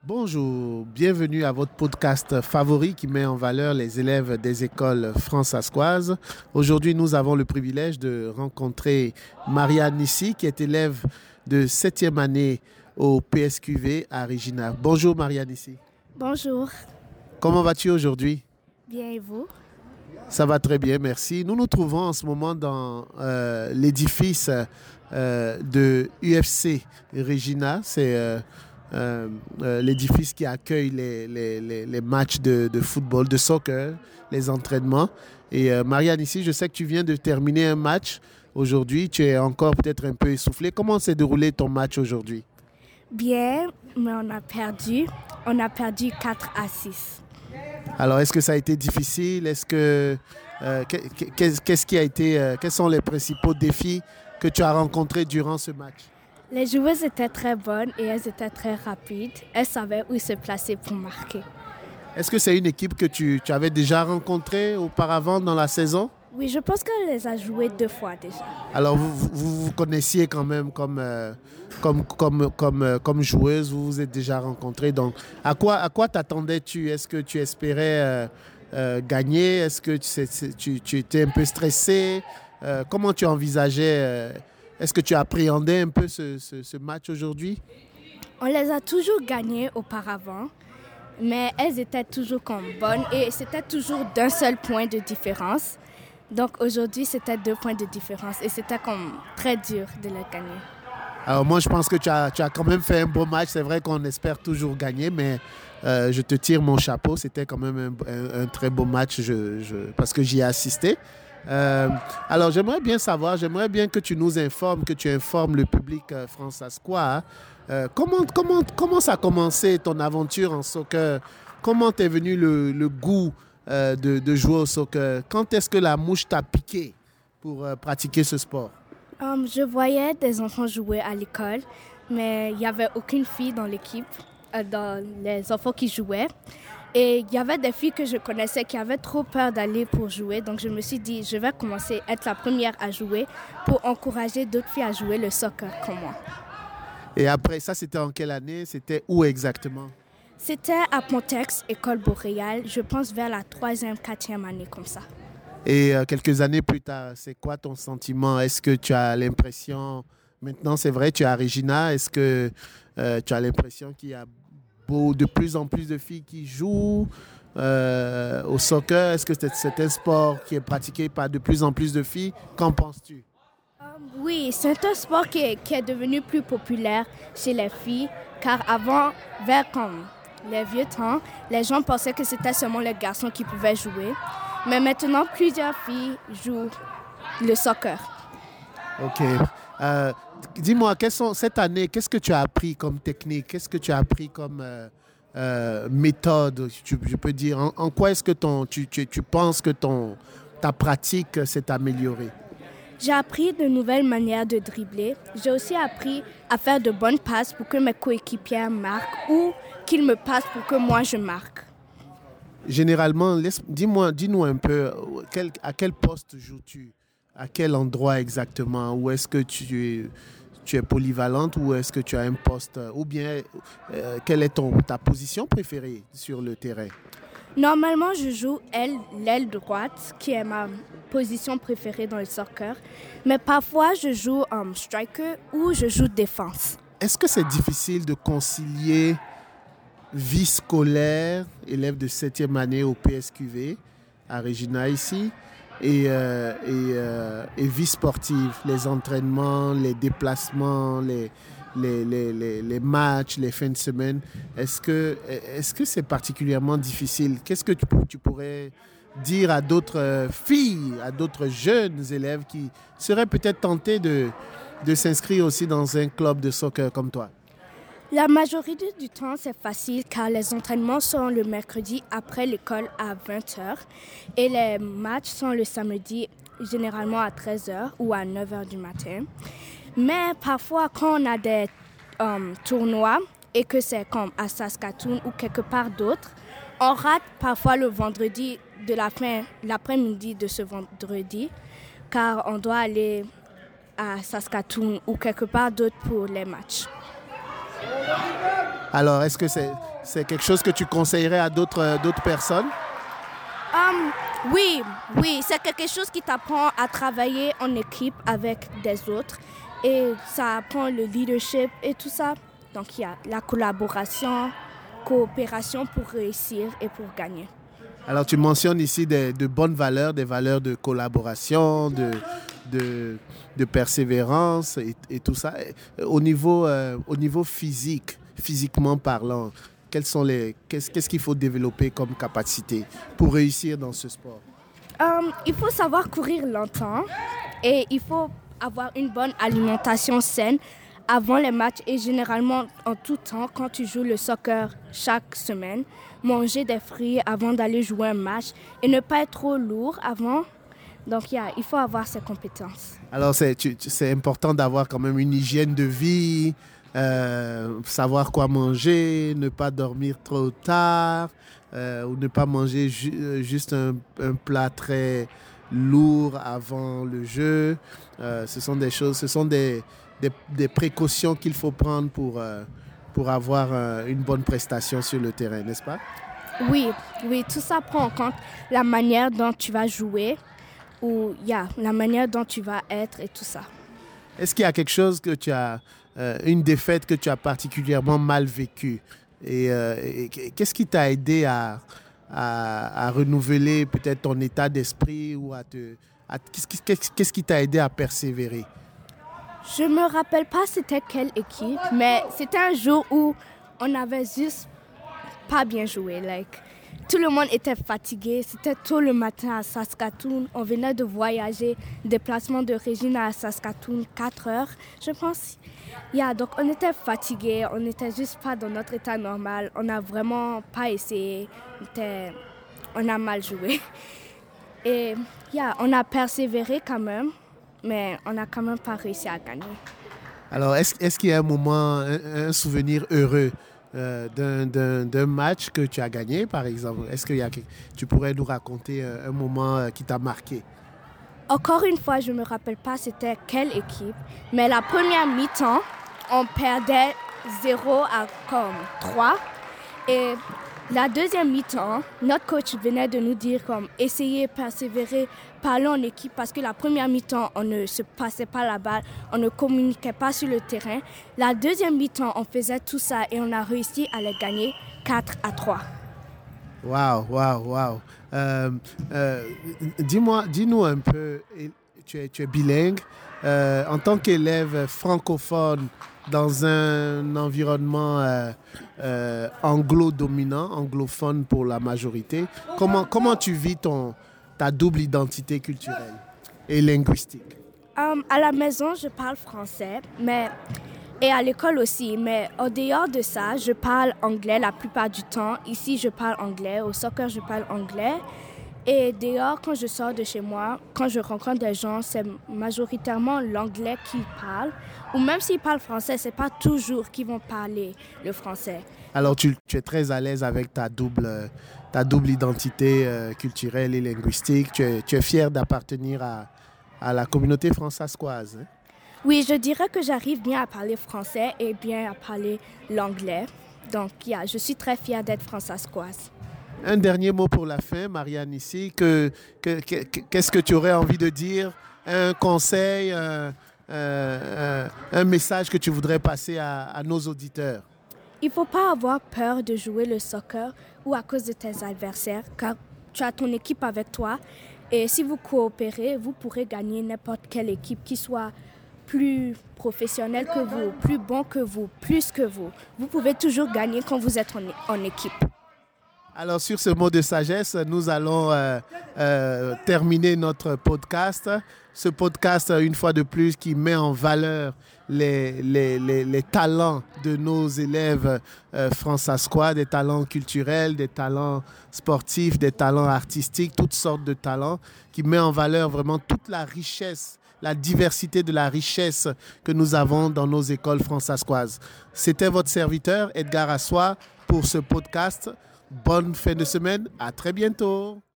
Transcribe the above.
Bonjour, bienvenue à votre podcast favori qui met en valeur les élèves des écoles françaiscoises. Aujourd'hui, nous avons le privilège de rencontrer Maria Nissi, qui est élève de 7e année au PSQV à Regina. Bonjour Maria Nissi. Bonjour, Comment vas-tu aujourd'hui? bien et vous? Ça va très bien, merci. Nous nous trouvons en ce moment dans l'édifice de UFC Regina. C'est l'édifice qui accueille les matchs de football, de soccer, les entraînements. Et Marianne, ici, je sais que tu viens de terminer un match aujourd'hui. Tu es encore peut-être un peu essoufflé. Comment s'est déroulé ton match aujourd'hui? Bien, mais on a perdu. On a perdu 4-6. Alors, est-ce que ça a été difficile? Qu'est-ce qui a été, quels sont les principaux défis que tu as rencontrés durant ce match? Les joueuses étaient très bonnes et elles étaient très rapides. Elles savaient où se placer pour marquer. Est-ce que c'est une équipe que tu avais déjà rencontrée auparavant dans la saison? Oui, je pense qu'elle les a jouées 2 fois déjà. Alors, vous connaissiez quand même comme joueuse, vous vous êtes déjà rencontrés. Donc, à quoi t'attendais-tu? Est-ce que tu espérais gagner? Est-ce que tu étais un peu stressé? Comment tu envisageais? Est-ce que tu appréhendais un peu ce match aujourd'hui? On les a toujours gagnées auparavant, mais elles étaient toujours comme bonnes et c'était toujours d'un seul point de différence. Donc aujourd'hui, c'était 2 points de différence et c'était comme très dur de les gagner. Alors moi, je pense que tu as quand même fait un beau match. C'est vrai qu'on espère toujours gagner, mais je te tire mon chapeau. C'était quand même un très beau match parce que j'y ai assisté. Alors j'aimerais bien que tu nous informes, que tu informes le public françaiscois. Comment ça a commencé ton aventure en soccer? Comment t'es venu le goût de jouer au soccer? Quand est-ce que la mouche t'a piqué pour pratiquer ce sport? Je voyais des enfants jouer à l'école, mais il n'y avait aucune fille dans l'équipe, dans les enfants qui jouaient. Et il y avait des filles que je connaissais qui avaient trop peur d'aller pour jouer. Donc je me suis dit, je vais commencer à être la première à jouer pour encourager d'autres filles à jouer le soccer comme moi. Et après ça, c'était en quelle année? C'était où exactement? C'était à Pontex, école boréale, je pense vers la 3e, 4e année comme ça. Et quelques années plus tard, c'est quoi ton sentiment? Est-ce que tu as l'impression, maintenant c'est vrai, tu es à Regina, est-ce que tu as l'impression qu'il y a de plus en plus de filles qui jouent au soccer? Est-ce que c'est un sport qui est pratiqué par de plus en plus de filles? Qu'en penses-tu? Oui, c'est un sport qui est devenu plus populaire chez les filles, car avant, vers comme les vieux temps, les gens pensaient que c'était seulement les garçons qui pouvaient jouer. Mais maintenant, plusieurs filles jouent le soccer. Ok. Dis-moi, cette année, qu'est-ce que tu as appris comme technique? Qu'est-ce que tu as appris comme méthode? Je peux dire, en quoi est-ce que tu penses que ta pratique s'est améliorée? J'ai appris de nouvelles manières de dribbler. J'ai aussi appris à faire de bonnes passes pour que mes coéquipiers marquent ou qu'ils me passent pour que moi je marque. Généralement, dis-nous un peu, à quel poste joues-tu? À quel endroit exactement? Ou est-ce que tu es polyvalente ou est-ce que tu as un poste? Ou bien, quelle est ta position préférée sur le terrain? Normalement, je joue l'aile droite, qui est ma position préférée dans le soccer. Mais parfois, je joue striker ou je joue défense. Est-ce que c'est difficile de concilier vie scolaire, élève de 7e année au PSQV, à Regina ici, et vie sportive, les entraînements, les déplacements, les matchs, les fins de semaine? Est-ce que c'est particulièrement difficile? Qu'est-ce que tu pourrais dire à d'autres filles, à d'autres jeunes élèves qui seraient peut-être tentés de s'inscrire aussi dans un club de soccer comme toi? La majorité du temps, c'est facile car les entraînements sont le mercredi après l'école à 20h et les matchs sont le samedi généralement à 13h ou à 9h du matin. Mais parfois, quand on a des tournois et que c'est comme à Saskatoon ou quelque part d'autre, on rate parfois le vendredi de l'après-midi de ce vendredi car on doit aller à Saskatoon ou quelque part d'autre pour les matchs. Alors, est-ce que C'est quelque chose que tu conseillerais à d'autres personnes? Oui, oui, c'est quelque chose qui t'apprend à travailler en équipe avec des autres et ça apprend le leadership et tout ça. Donc, il y a la coopération pour réussir et pour gagner. Alors, tu mentionnes ici de bonnes valeurs, des valeurs de collaboration, de persévérance et tout ça. Au niveau physiquement parlant, qu'est-ce qu'il faut développer comme capacité pour réussir dans ce sport? Il faut savoir courir longtemps et il faut avoir une bonne alimentation saine avant les matchs et généralement en tout temps quand tu joues le soccer chaque semaine. Manger des fruits avant d'aller jouer un match et ne pas être trop lourd avant. Donc, il faut avoir ces compétences. Alors, c'est important d'avoir quand même une hygiène de vie, savoir quoi manger, ne pas dormir trop tard ou ne pas manger juste un plat très lourd avant le jeu. Ce sont des choses, ce sont des précautions qu'il faut prendre pour avoir une bonne prestation sur le terrain, n'est-ce pas? Oui, oui, tout ça prend en compte la manière dont tu vas jouer ou la manière dont tu vas être et tout ça. Est-ce qu'il y a quelque chose une défaite que tu as particulièrement mal vécue? Et qu'est-ce qui t'a aidé à renouveler peut-être ton état d'esprit ou qu'est-ce qui t'a aidé à persévérer? Je me rappelle pas c'était quelle équipe, mais c'était un jour où on avait juste pas bien joué. Tout le monde était fatigué. C'était tôt le matin à Saskatoon. On venait de voyager, déplacement de Regina à Saskatoon, 4 heures, je pense. Donc on était fatigués. On n'était juste pas dans notre état normal. On n'a vraiment pas essayé. On a mal joué. Et on a persévéré quand même. Mais on n'a quand même pas réussi à gagner. Alors, est-ce qu'il y a un moment, un souvenir heureux d'un match que tu as gagné, par exemple? Est-ce que tu pourrais nous raconter un moment qui t'a marqué? Encore une fois, je ne me rappelle pas c'était quelle équipe, mais la première mi-temps, on perdait 0-3. Et la deuxième mi-temps, notre coach venait de nous dire essayez, persévérer, parler en équipe parce que la première mi-temps, on ne se passait pas la balle, on ne communiquait pas sur le terrain. La deuxième mi-temps, on faisait tout ça et on a réussi à les gagner 4-3. Wow. Dis-nous un peu, tu es bilingue, en tant qu'élève francophone, dans un environnement anglo-dominant, anglophone pour la majorité, comment tu vis ta double identité culturelle et linguistique? À la maison, je parle français, et à l'école aussi, mais en dehors de ça, je parle anglais la plupart du temps. Ici, je parle anglais, au soccer, je parle anglais. Et dehors, quand je sors de chez moi, quand je rencontre des gens, c'est majoritairement l'anglais qu'ils parlent. Ou même s'ils parlent français, c'est pas toujours qu'ils vont parler le français. Alors, tu es très à l'aise avec ta double identité culturelle et linguistique. Tu es fier d'appartenir à la communauté françaiscoise, hein? Oui, je dirais que j'arrive bien à parler français et bien à parler l'anglais. Donc, je suis très fière d'être françaiscoise. Un dernier mot pour la fin, Marianne, ici. Qu'est-ce que tu aurais envie de dire? Un conseil, un message que tu voudrais passer à nos auditeurs? Il ne faut pas avoir peur de jouer le soccer ou à cause de tes adversaires, car tu as ton équipe avec toi. Et si vous coopérez, vous pourrez gagner n'importe quelle équipe qui soit plus professionnelle que vous, plus bon que vous, plus que vous. Vous pouvez toujours gagner quand vous êtes en équipe. Alors, sur ce mot de sagesse, nous allons terminer notre podcast. Ce podcast, une fois de plus, qui met en valeur les talents de nos élèves françaiscois, des talents culturels, des talents sportifs, des talents artistiques, toutes sortes de talents, qui met en valeur vraiment toute la richesse, la diversité de la richesse que nous avons dans nos écoles françaiscoises. C'était votre serviteur, Edgar Assois, pour ce podcast. Bonne fin de semaine. À très bientôt.